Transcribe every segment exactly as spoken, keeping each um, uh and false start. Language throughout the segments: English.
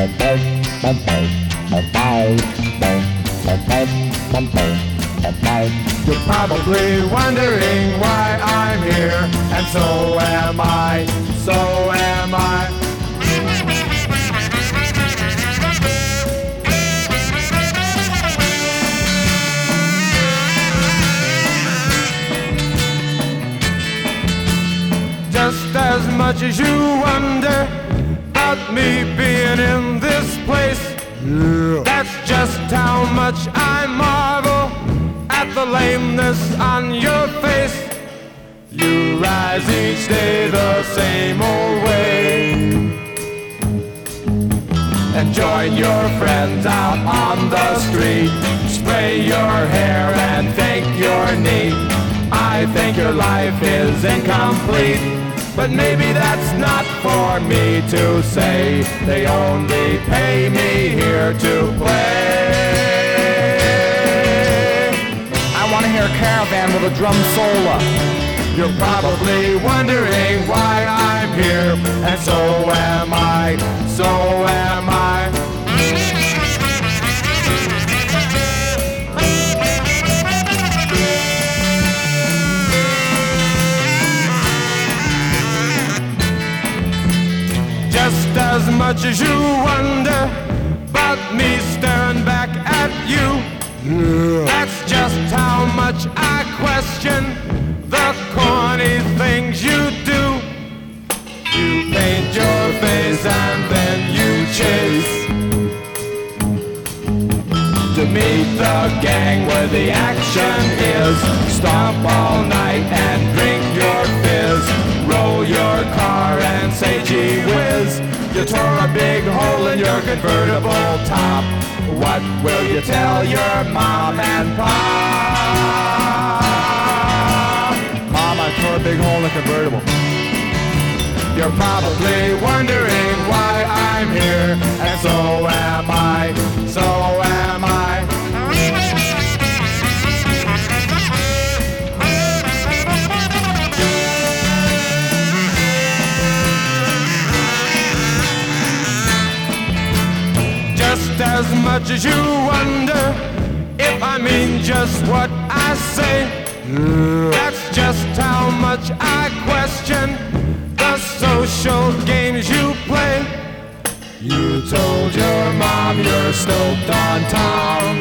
You're probably wondering why I'm here, and so am I, so am I. Just as much as you wonder about me being in this place, yeah. That's just how much I marvel at the lameness on your face. You rise each day the same old way, and join your friends out on the street. Spray your hair and think you're neat. I think your life is incomplete, but maybe that's not for me to say. They only pay me here to play. I want to hear Caravan with a drum solo. You're probably wondering why I'm here, and so am I, so am I. Just as much as you wonder about me staring back at you, yeah. That's just how much I question the corny things you do. You paint your face and then you chase to meet the gang where the action is. Stomp all night and drink your fizz. Roll your car and say gee whiz. You tore a big hole in your convertible top. What will you tell your mom and pop? Mom, I tore a big hole in the convertible. You're probably wondering why I'm here, and so am I, so am I. Just as much as you wonder if I mean just what I say, yeah. That's just how much I question the social games you play. You told your mom you're stoked on Tom,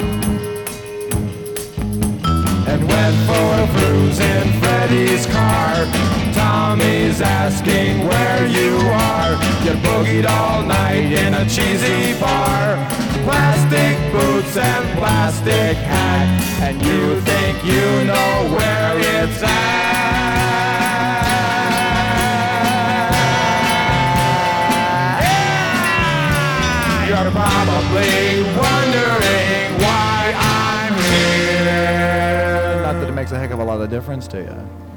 and went for a cruise in Freddie's car. Tommy's asking where you are. You boogied all night in a cheesy bar. Plastic boots and plastic hat, and you think you know where it's at. Yeah! You're probably wondering why I'm here. Not that it makes a heck of a lot of difference to you.